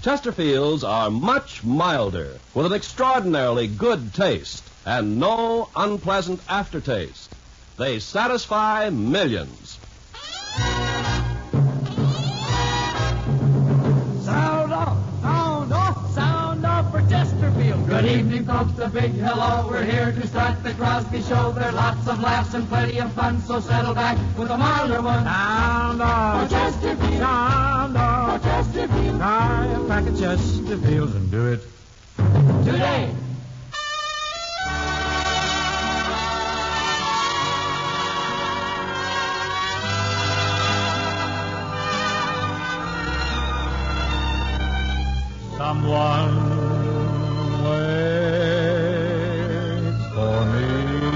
Chesterfields are much milder, with an extraordinarily good taste and no unpleasant aftertaste. They satisfy millions. Sound off for Chesterfield. Good evening, folks, a big hello. We're here to start the Crosby Show. There are lots of laughs and plenty of fun, so settle back with a milder one. Sound off for Chesterfield. Sound off for Chesterfield. Try a pack of Chesterfields and do it today. Someone waits for me.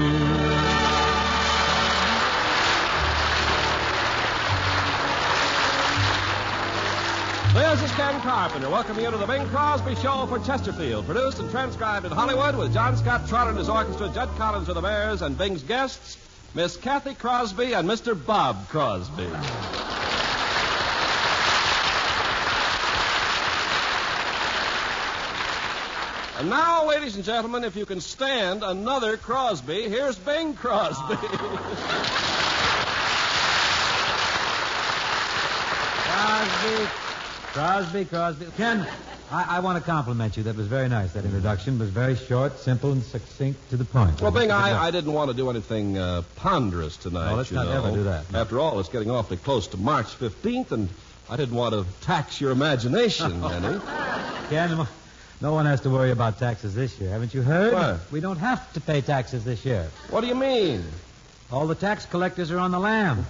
This is Ken Carpenter, welcoming you to the Bing Crosby Show for Chesterfield, produced and transcribed in Hollywood with John Scott Trotter and his orchestra, Judd Collins of the Bears, and Bing's guests, Miss Kathy Crosby and Mr. Bob Crosby. And now, ladies and gentlemen, if you can stand another Crosby, here's Bing Crosby. Crosby. Ken, I want to compliment you. That was very nice. That introduction was very short, simple, and succinct to the point. Well, Bing, I didn't want to do anything ponderous tonight. No, let's not ever do that. No. After all, it's getting awfully close to March 15th, and I didn't want to tax your imagination any. Ken, no one has to worry about taxes this year. Haven't you heard? What? We don't have to pay taxes this year. What do you mean? All the tax collectors are on the lam.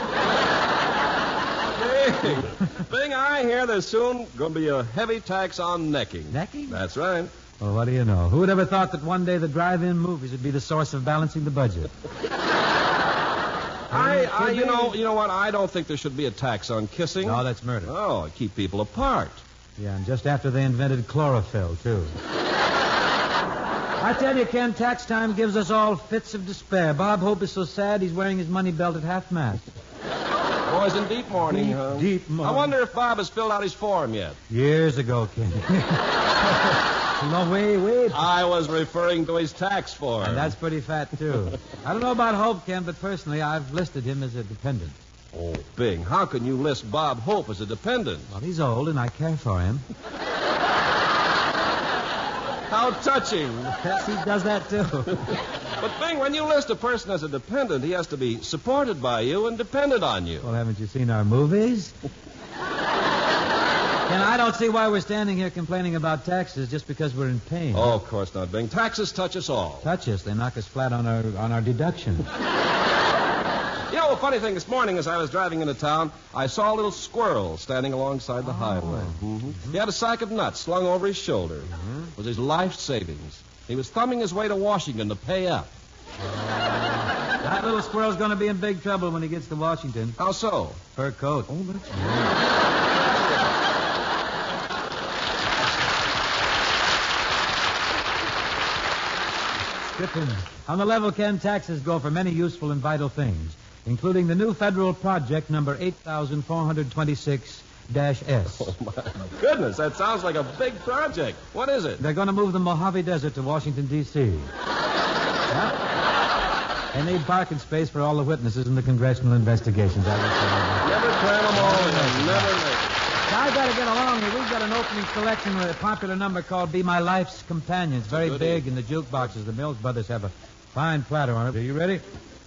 Bing, I hear there's soon going to be a heavy tax on necking. Necking? That's right. Well, what do you know? Who would ever thought that one day the drive-in movies would be the source of balancing the budget? You know what? I don't think there should be a tax on kissing. No, that's murder. Oh, keep people apart. Yeah, and just after they invented chlorophyll, too. I tell you, Ken, tax time gives us all fits of despair. Bob Hope is so sad he's wearing his money belt at half-mast. Boys in deep mourning, huh? Deep mourning. I wonder if Bob has filled out his form yet. Years ago, Ken. No, wait. I was referring to his tax form. And that's pretty fat, too. I don't know about Hope, Ken, but personally, I've listed him as a dependent. Oh, Bing, how can you list Bob Hope as a dependent? Well, he's old, and I care for him. How touching. Yes, he does that, too. But, Bing, when you list a person as a dependent, he has to be supported by you and dependent on you. Well, haven't you seen our movies? And I don't see why we're standing here complaining about taxes just because we're in pain. Oh, of course not, Bing. Taxes touch us all. Touch us. They knock us flat on our deduction. You know, a funny thing, this morning as I was driving into town, I saw a little squirrel standing alongside the highway. Mm-hmm. He had a sack of nuts slung over his shoulder. It was his life savings. He was thumbing his way to Washington to pay up. That little squirrel's going to be in big trouble when he gets to Washington. How so? Fur coat. Oh, that's Stripping. On the level, Ken, taxes go for many useful and vital things, including the new federal project number 8426-S. Oh, my goodness, that sounds like a big project. What is it? They're going to move the Mojave Desert to Washington, D.C. Yeah? They need parking space for all the witnesses in the congressional investigations. Never cram them all in. Never make. I better get along here. We've got an opening selection with a popular number called Be My Life's Companion. It's very big in the jukeboxes. The Mills Brothers have a fine platter on it. Are you ready?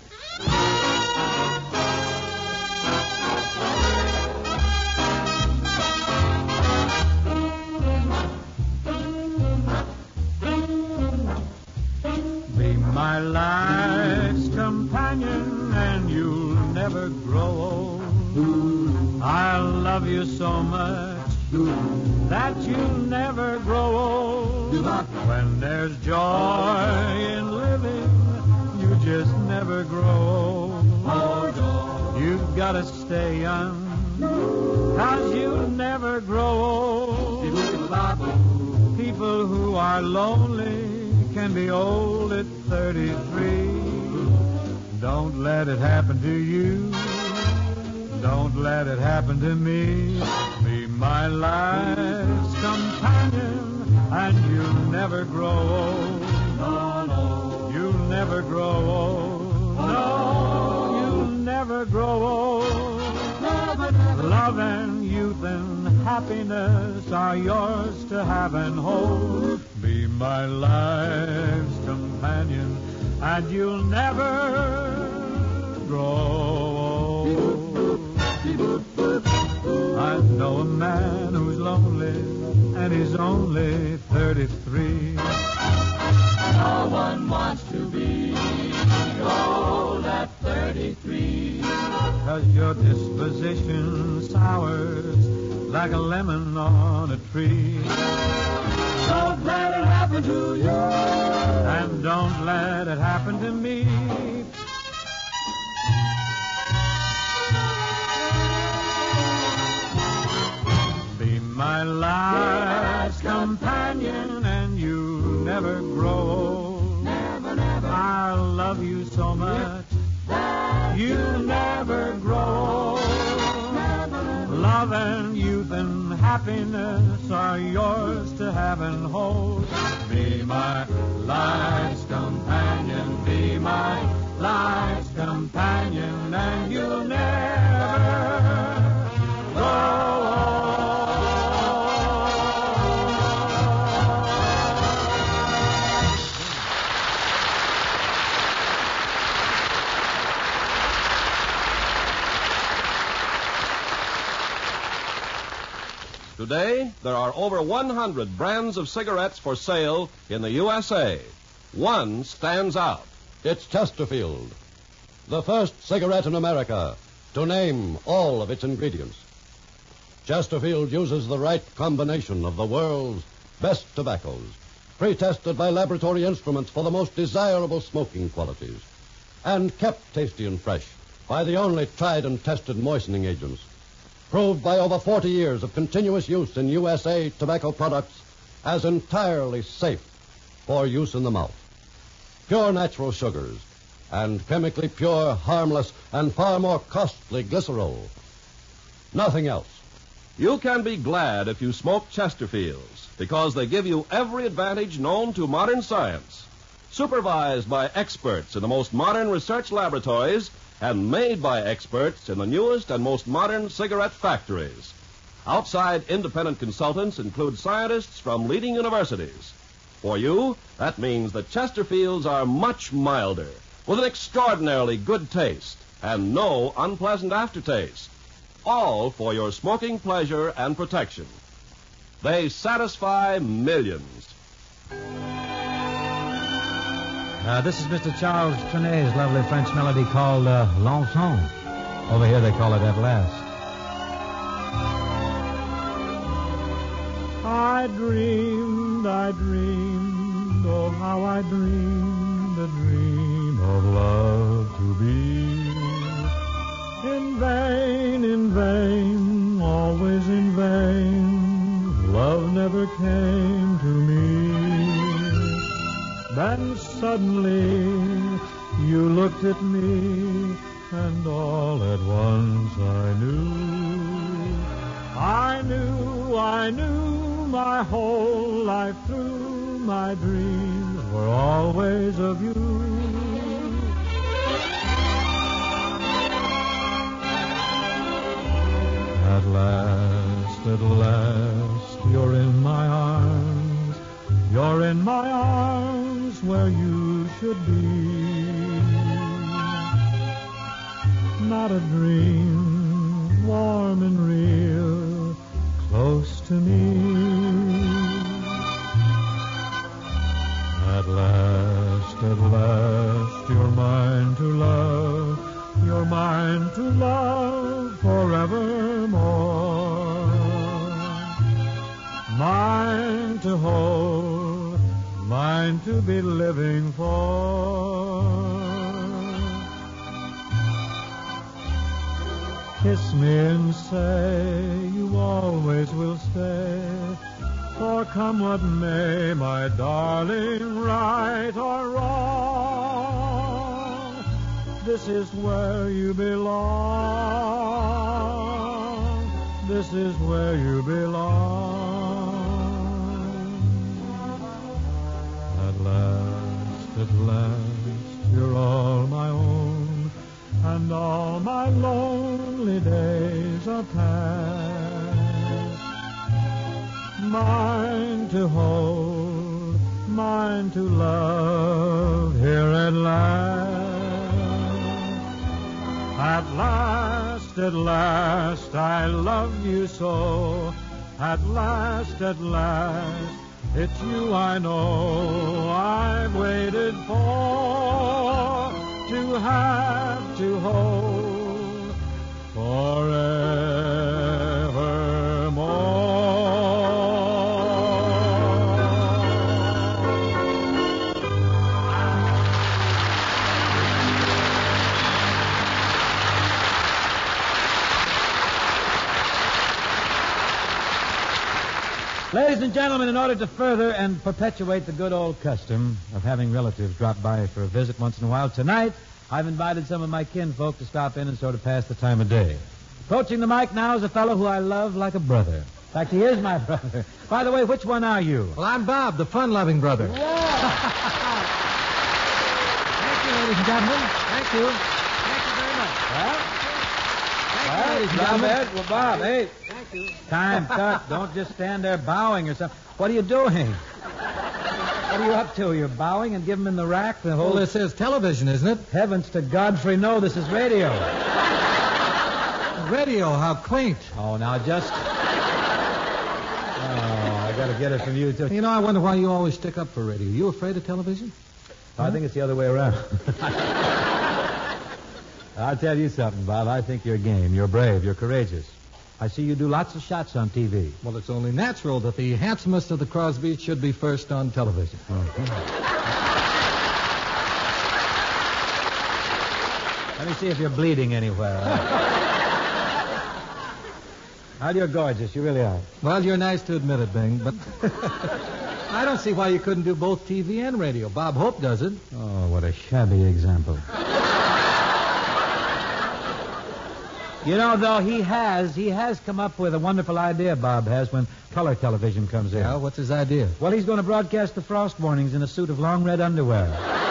Be my life's companion and you'll never grow old. I'll love you so much that you'll never grow old. When there's joy in living, you just never grow old. You've got to stay young, 'cause you'll never grow old. People who are lonely can be old at 33. Don't let it happen to you. Don't let it happen to me. Be my life's and you'll never grow old. No, no. You'll never grow old. No, you'll never grow old. Never, never. Love and youth and happiness are yours to have and hold. Be my life's companion, and you'll never grow old. I know a man who's lonely, and he's only 33. No one wants to be old at 33. 'Cause your disposition sours like a lemon on a tree. Don't let it happen to you. And don't let it happen to me. Be my life's companion, and you'll never grow old. Never, never. I'll love you so much, you'll never grow old. Never, never. Love and youth and happiness are yours to have and hold. Be my life's companion, be my life's companion, and you'll never grow old. Today, there are over 100 brands of cigarettes for sale in the USA. One stands out. It's Chesterfield, the first cigarette in America to name all of its ingredients. Chesterfield uses the right combination of the world's best tobaccos, pre-tested by laboratory instruments for the most desirable smoking qualities, and kept tasty and fresh by the only tried and tested moistening agents, proved by over 40 years of continuous use in USA tobacco products as entirely safe for use in the mouth. Pure natural sugars and chemically pure, harmless, and far more costly glycerol. Nothing else. You can be glad if you smoke Chesterfields, because they give you every advantage known to modern science, supervised by experts in the most modern research laboratories and made by experts in the newest and most modern cigarette factories. Outside independent consultants include scientists from leading universities. For you, that means that Chesterfields are much milder, with an extraordinarily good taste and no unpleasant aftertaste, all for your smoking pleasure and protection. They satisfy millions. This is Mr. Charles Trenet's lovely French melody called L'Enfant. Over here they call it At Last. I dreamed, oh how I dreamed a dream of love to be. In vain, always in vain, love never came to me. Then suddenly you looked at me, and all at once I knew my whole life through, my dreams were always of you. At last, you're in my arms, you're in my arms where you should be. Not a dream, warm and real, close to me. At last, you're mine to love, you're mine to love forevermore. Mine to hold, mine to be living for. Kiss me and say you always will stay, for come what may, my darling, right or wrong, this is where you belong. This is where you belong. last you're all my own, and all my lonely days are past. Mine to hold, mine to love, here at last. At last, I love you so. At last, it's you I know I've waited for, to have to hold forevermore. Ladies and gentlemen, in order to further and perpetuate the good old custom of having relatives drop by for a visit once in a while, tonight I've invited some of my kinfolk to stop in and sort of pass the time of day. Approaching the mic now is a fellow who I love like a brother. In fact, he is my brother. By the way, which one are you? Well, I'm Bob, the fun-loving brother. Yeah. Thank you, ladies and gentlemen. Thank you. Thank you very much. ladies and gentlemen. Well, Bob, hey. Thank you. Time cut. Don't just stand there bowing or something. What are you doing? What are you up to? You're bowing and giving him in the rack the whole... Well, this is television, isn't it? Heavens to Godfrey, no, this is radio. Radio, how quaint. Oh, now just... Oh, I got to get it from you, too. You know, I wonder why you always stick up for radio. You afraid of television? I think it's the other way around. I'll tell you something, Bob. I think you're game. You're brave. You're courageous. I see you do lots of shots on TV. Well, it's only natural that the handsomest of the Crosbys should be first on television. Let me see if you're bleeding anywhere. Well, you're gorgeous. You really are. Well, you're nice to admit it, Bing, but I don't see why you couldn't do both TV and radio. Bob Hope does it. Oh, what a shabby example. You know, though, he has come up with a wonderful idea, Bob has, when color television comes in. Yeah, what's his idea? Well, he's going to broadcast the frost warnings in a suit of long red underwear.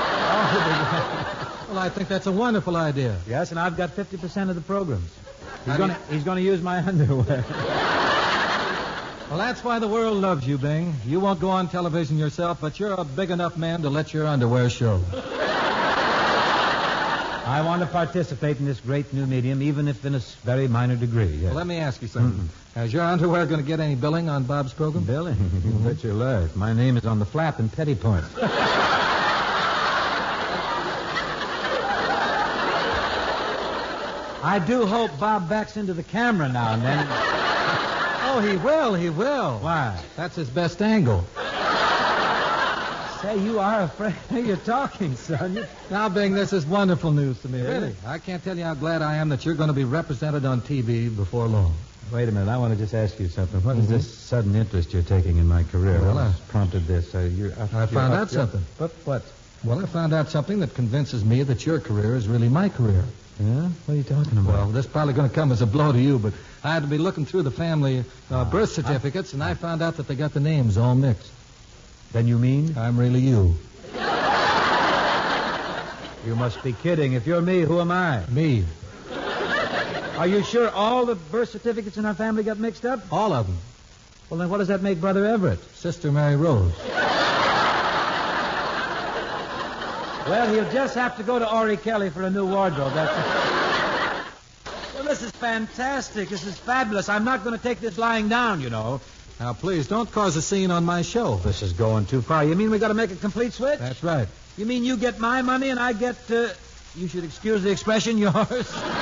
Well, I think that's a wonderful idea. Yes, and I've got 50% of the programs. He's going to use my underwear. Well, that's why the world loves you, Bing. You won't go on television yourself, but you're a big enough man to let your underwear show. I want to participate in this great new medium, even if in a very minor degree. Yes. Well, let me ask you something. Is your underwear going to get any billing on Bob's program? Billing? You bet your life. My name is on the flap in Pettipoint. I do hope Bob backs into the camera now and then. Oh, he will. Why? That's his best angle. Say, you are afraid you're talking, son. Now, Bing, this is wonderful news to me, Yeah. really. I can't tell you how glad I am that you're going to be represented on TV before long. Wait a minute. I want to just ask you something. What is this sudden interest you're taking in my career? Well, What has prompted this? I found out something. What? Well, I found out something that convinces me that your career is really my career. Yeah? What are you talking about? Well, this is probably going to come as a blow to you, but I had to be looking through the family birth certificates, and I found out that they got the names all mixed. Then you mean? I'm really you. You must be kidding. If you're me, who am I? Me. Are you sure all the birth certificates in our family got mixed up? All of them. Well, then what does that make Brother Everett? Sister Mary Rose. Well, he'll just have to go to Ori Kelly for a new wardrobe. Well, this is fantastic. This is fabulous. I'm not going to take this lying down, you know. Now, please, don't cause a scene on my show. This is going too far. You mean we got to make a complete switch? That's right. You mean you get my money and I get, you should excuse the expression, yours? I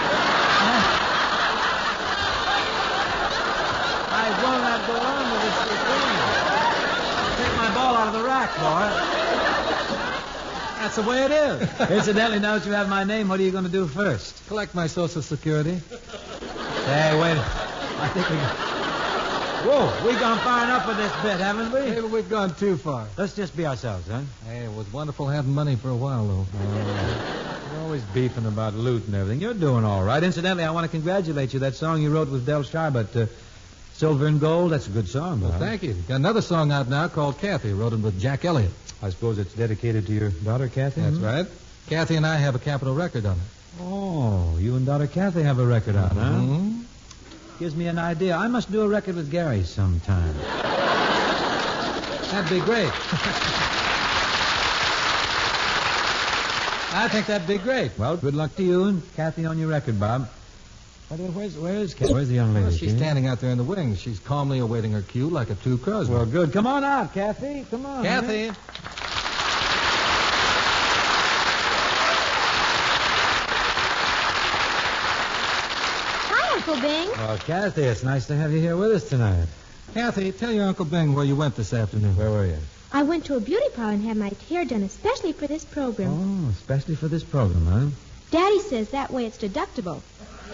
will not go on with this thing. Take my ball out of the rack, boy. That's the way it is. Incidentally, now that you have my name, what are you going to do first? Collect my Social Security. Hey, wait. I think Whoa, we've gone far enough with this bit, haven't we? Maybe we've gone too far. Let's just be ourselves, huh? Hey, it was wonderful having money for a while, though. You're always beefing about loot and everything. You're doing all right. Incidentally, I want to congratulate you. That song you wrote with Del Sharbutt Silver and Gold. That's a good song, Well, Bob. thank you. Got another song out now called Kathy. Wrote it with Jack Elliott. I suppose it's dedicated to your daughter, Kathy? That's right. Kathy and I have a Capitol record on it. Oh, you and daughter Kathy have a record out, huh? Mm-hmm. Gives me an idea. I must do a record with Gary sometime. That'd be great. I think that'd be great. Well, good luck to you and Kathy on your record, Bob. Where's Kathy? Where's the young lady? Well, she's Kathy? standing out there in the wings. She's calmly awaiting her cue like a true Crosby. Well, good. Come on out, Kathy. Come on. Kathy. man. Hi, Uncle Bing. Well, Kathy, it's nice to have you here with us tonight. Kathy, tell your Uncle Bing where you went this afternoon. Where were you? I went to a beauty parlor and had my hair done especially for this program. Oh, especially for this program, huh? Daddy says that way it's deductible.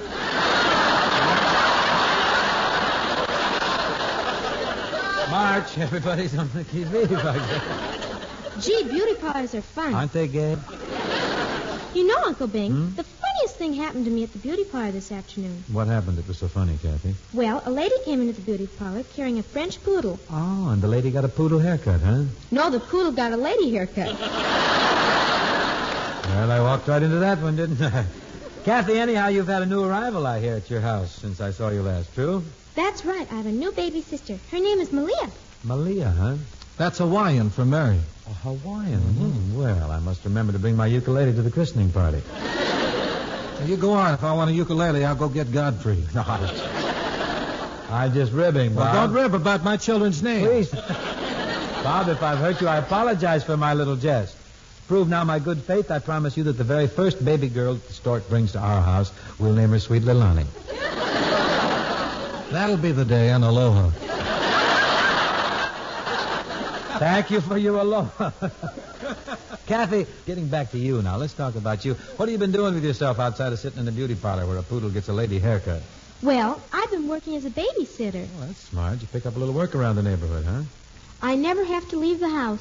March, everybody's on the TV. Gee, beauty parlors are fun. Aren't they, Gabe? You know, Uncle Bing, the funniest thing happened to me at the beauty parlor this afternoon. What happened that was so funny, Kathy? Well, a lady came into the beauty parlor carrying a French poodle. Oh, and the lady got a poodle haircut, huh? No, the poodle got a lady haircut. Well, I walked right into that one, didn't I? Kathy, anyhow, you've had a new arrival, I hear, at your house since I saw you last, true? That's right. I have a new baby sister. Her name is Malia. Malia, huh? That's Hawaiian for Mary. A Hawaiian. Well, I must remember to bring my ukulele to the christening party. Now, you go on. If I want a ukulele, I'll go get Godfrey. No, I'm just ribbing, Bob. Well, don't rib about my children's names. Please. Bob, if I've hurt you, I apologize for my little jest. To prove now my good faith, I promise you that the very first baby girl the stork brings to our house, we'll name her Sweet Little Honey. That'll be the day on Aloha. Thank you for your aloha. Kathy, getting back to you now, let's talk about you. What have you been doing with yourself outside of sitting in the beauty parlor where a poodle gets a lady haircut? Well, I've been working as a babysitter. Well, that's smart. You pick up a little work around the neighborhood, huh? I never have to leave the house.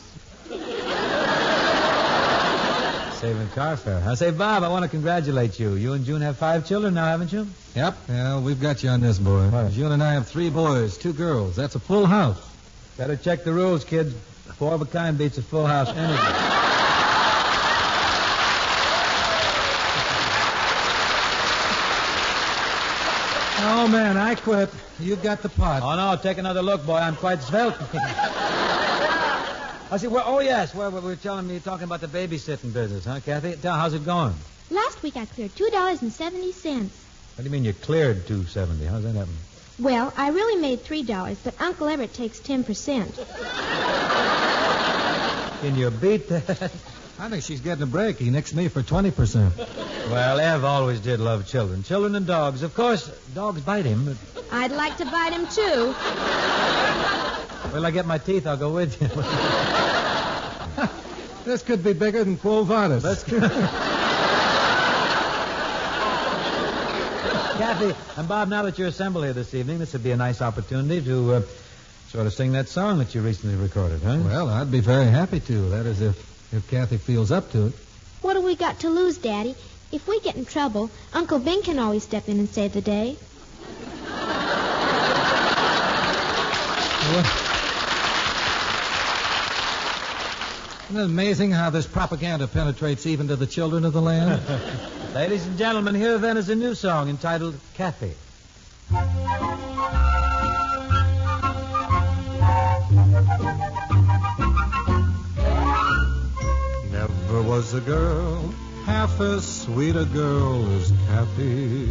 Saving car fare. I say, Bob, I want to congratulate you. You and June have 5 children now, haven't you? Yep. Yeah, we've got you on this, boy. What? June and I have 3 boys, 2 girls. That's a full house. Better check the rules, kids. 4 of a kind beats a full house anyway. Oh, man, I quit. You got the pot. Oh, no, take another look, boy. I'm quite svelte. I see. Oh, yes. Well, we were telling me, talking about the babysitting business, huh, Kathy? How's it going? Last week I cleared $2.70. What do you mean you cleared $2.70? How's that happen? Well, I really made $3, but Uncle Everett takes 10%. Can you beat that? I think she's getting a break. He nixed me for 20%. Well, Ev always did love children. Children and dogs. Of course, dogs bite him. But... I'd like to bite him, too. Well, I get my teeth, I'll go with you. This could be bigger than Quo Vadis. That's true. Kathy and Bob, now that you're assembled here this evening, this would be a nice opportunity to sort of sing that song that you recently recorded, huh? Well, I'd be very happy to. That is, if Kathy feels up to it. What have we got to lose, Daddy? If we get in trouble, Uncle Bing can always step in and save the day. Isn't it amazing how this propaganda penetrates even to the children of the land? Ladies and gentlemen, here then is a new song entitled Kathy. Never was a girl half as sweet a girl as Kathy.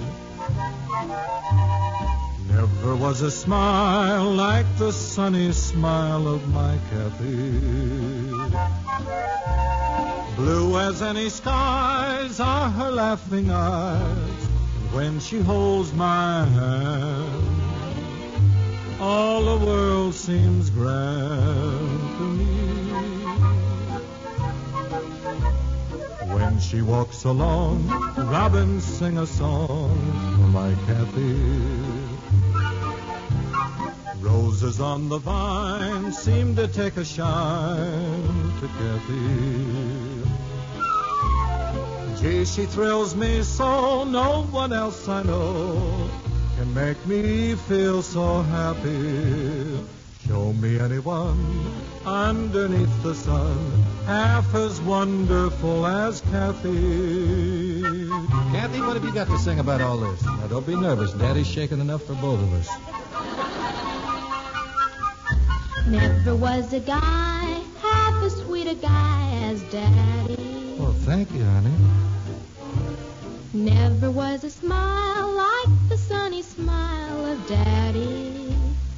Never was a smile like the sunny smile of my Kathy. Blue as any skies are her laughing eyes. When she holds my hand, all the world seems grand to me. When she walks along, robins sing a song for my Kathy. Roses on the vine seem to take a shine to Kathy. Gee, she thrills me so, no one else I know can make me feel so happy. Show me anyone underneath the sun half as wonderful as Kathy. Kathy, what have you got to sing about all this? Now, don't be nervous. Daddy's shaking enough for both of us. Never was a guy half as sweet a guy as Daddy. Well, thank you, honey. Never was a smile like the sunny smile of Daddy.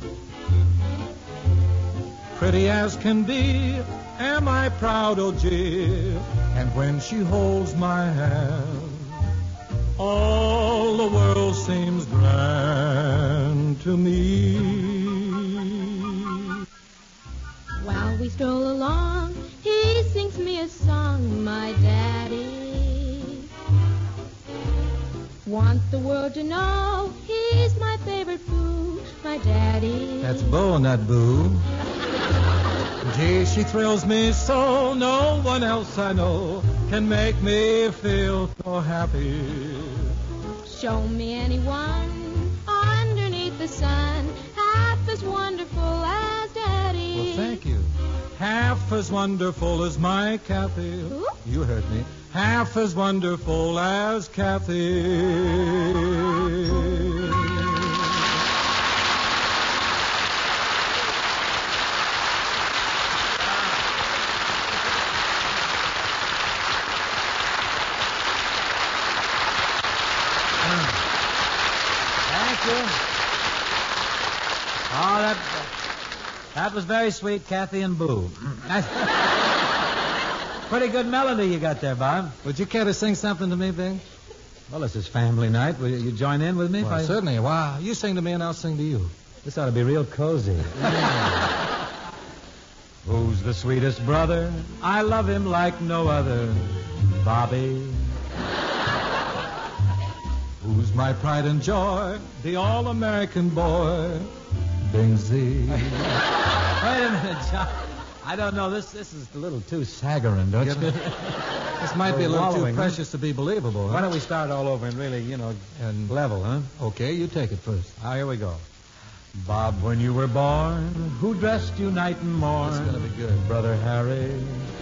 Pretty as can be, am I proud, oh gee. And when she holds my hand, all the world seems grand to me. While we stroll along, he sings me a song, my Daddy. Want the world to know he's my favorite boo, my Daddy. That's Bo, not Boo. Gee, she thrills me so, no one else I know can make me feel so happy. Show me anyone underneath the sun half as wonderful as Daddy. Well, thank you. Half as wonderful as my Kathy. Who? You heard me. Half as wonderful as Kathy. Thank you. Oh, that was very sweet, Kathy and Boo. Pretty good melody you got there, Bob. Would you care to sing something to me, Bing? Well, this is family night. Will you join in with me? Well, certainly. Wow. You sing to me and I'll sing to you. This ought to be real cozy. Who's the sweetest brother? I love him like no other. Bobby. Who's my pride and joy? The all-American boy. Bingsy. Wait a minute, John. I don't know. This is a little too saccharine, don't you? This might be a little too Wallowing, huh? precious to be believable. Why Huh? don't we start all over and really, And level, huh? okay, you take it first. Ah, here we go. Bob, when you were born, who dressed you night and morn? That's gonna be good. Brother Harry.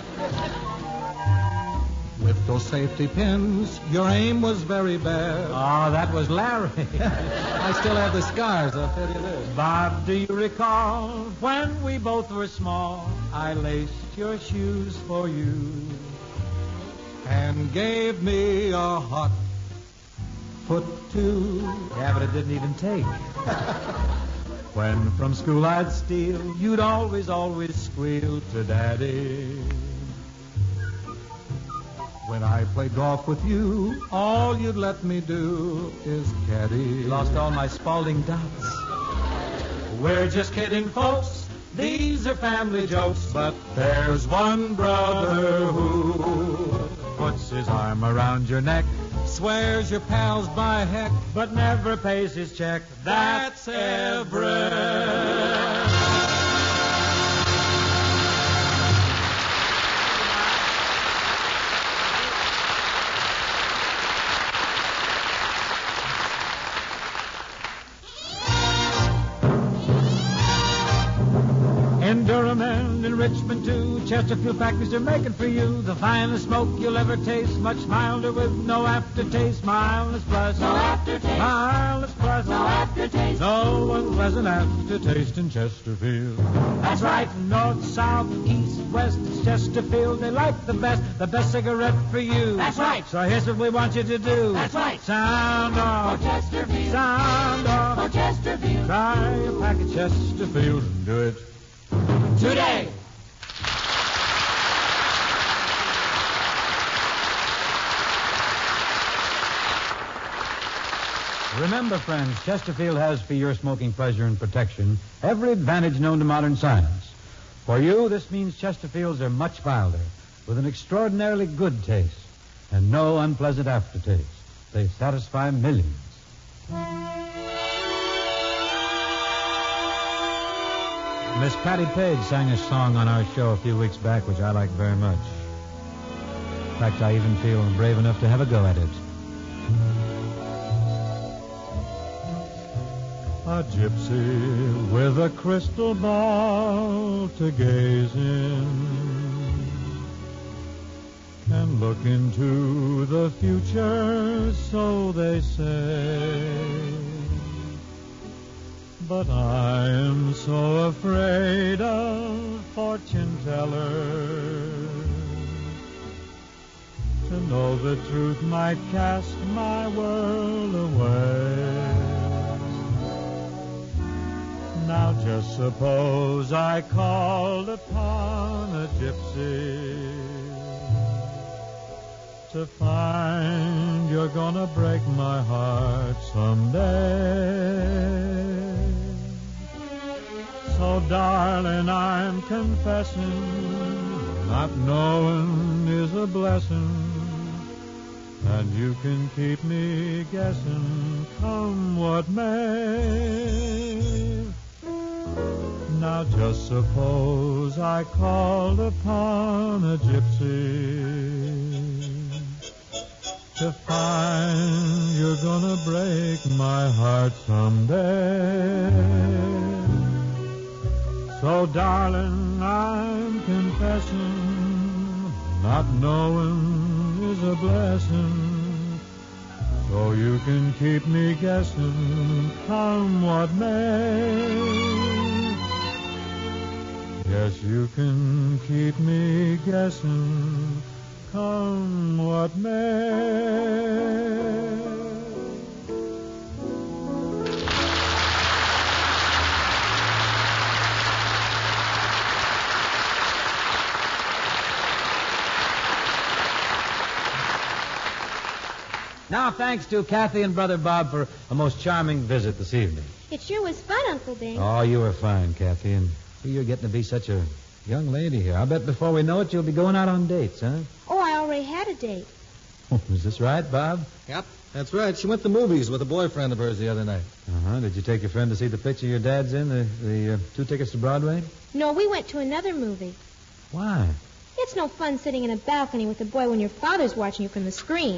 With those safety pins, your aim was very bad. Oh, that was Larry. I still have the scars, I'll tell you this. Bob, do you recall when we both were small? I laced your shoes for you. And gave me a hot foot too. Yeah, but it didn't even take. When from school I'd steal, you'd always squeal to Daddy. When I played golf with you, all you'd let me do is caddy. Lost all my Spalding dots. We're just kidding, folks. These are family jokes, but there's one brother who Puts his arm around your neck, swears your pals by heck. but never pays his check. That's Everett. In Durham and in Richmond, too, Chesterfield factories are making for you the finest smoke you'll ever taste. Much milder with no aftertaste. Mildness plus. No aftertaste. Mildness plus. No aftertaste. No unpleasant aftertaste in Chesterfield. That's right. North, south, east, west, it's Chesterfield. They like the best cigarette for you. That's right. So here's what we want you to do. That's right. Sound For off. Chesterfield. Sound For off. Chesterfield. Try a pack of Chesterfield and do it Today. Remember, friends, Chesterfield has for your smoking pleasure and protection every advantage known to modern science. For you, this means Chesterfields are much milder, with an extraordinarily good taste, and no unpleasant aftertaste. They satisfy millions. Miss Patty Page sang a song on our show a few weeks back, which I like very much. In fact, I even feel brave enough to have a go at it. A gypsy with a crystal ball to gaze in, can look into the future, so they say. But I am so afraid of fortune tellers. To know the truth might cast my world away. Now just suppose I called upon a gypsy to find you're gonna break my heart someday. So darling, I'm confessing, not knowing is a blessing. And you can keep me guessing, come what may. Now just suppose I called upon a gypsy to find you're gonna break my heart someday. So darling, I'm confessing, not knowing is a blessing. So you can keep me guessing, come what may. Yes, you can keep me guessing, come what may. Now, thanks to Kathy and Brother Bob for a most charming visit this evening. It sure was fun, Uncle Bing. Oh, you were fine, Kathy, and you're getting to be such a young lady here. I bet before we know it, you'll be going out on dates, huh? Oh, I already had a date. Is this right, Bob? Yep, that's right. She went to the movies with a boyfriend of hers the other night. Uh-huh. Did you take your friend to see the picture your dad's in, the 2 tickets to Broadway? No, we went to another movie. Why? It's no fun sitting in a balcony with a boy when your father's watching you from the screen.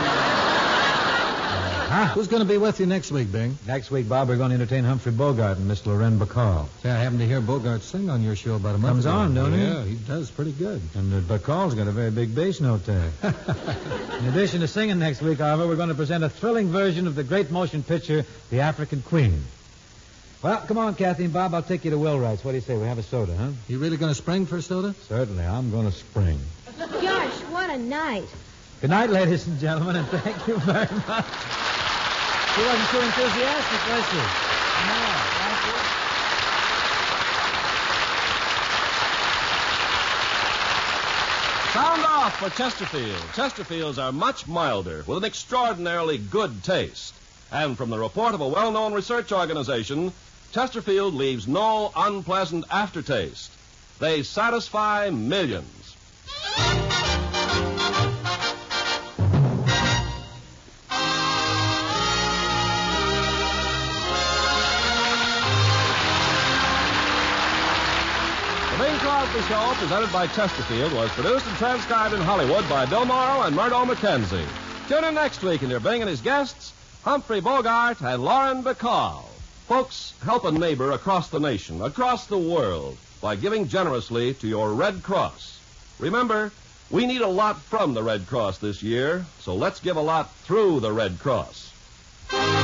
Who's going to be with you next week, Bing? Next week, Bob, we're going to entertain Humphrey Bogart and Miss Lorraine Bacall. Say, I happened to hear Bogart sing on your show about a month Comes ago. on, don't he? Yeah, he does pretty good. And Bacall's got a very big bass note there. In addition to singing next week, however, we're going to present a thrilling version of the great motion picture, The African Queen. Well, come on, Kathy and Bob, I'll take you to Wheelwright's. What do you say? We have a soda, huh? You really going to spring for a soda? Certainly, I'm going to spring. Gosh, what a night. Good night, ladies and gentlemen, and thank you very much. She wasn't too enthusiastic, was she? No, thank you. Sound off for Chesterfield. Chesterfields are much milder, with an extraordinarily good taste. And from the report of a well-known research organization, Chesterfield leaves no unpleasant aftertaste. They satisfy millions. The Bing Crosby Show, presented by Chesterfield, was produced and transcribed in Hollywood by Bill Morrow and Murdo McKenzie. Tune in next week and hear Bing and his guests, Humphrey Bogart and Lauren Bacall. Folks, help a neighbor across the nation, across the world, by giving generously to your Red Cross. Remember, we need a lot from the Red Cross this year, so let's give a lot through the Red Cross.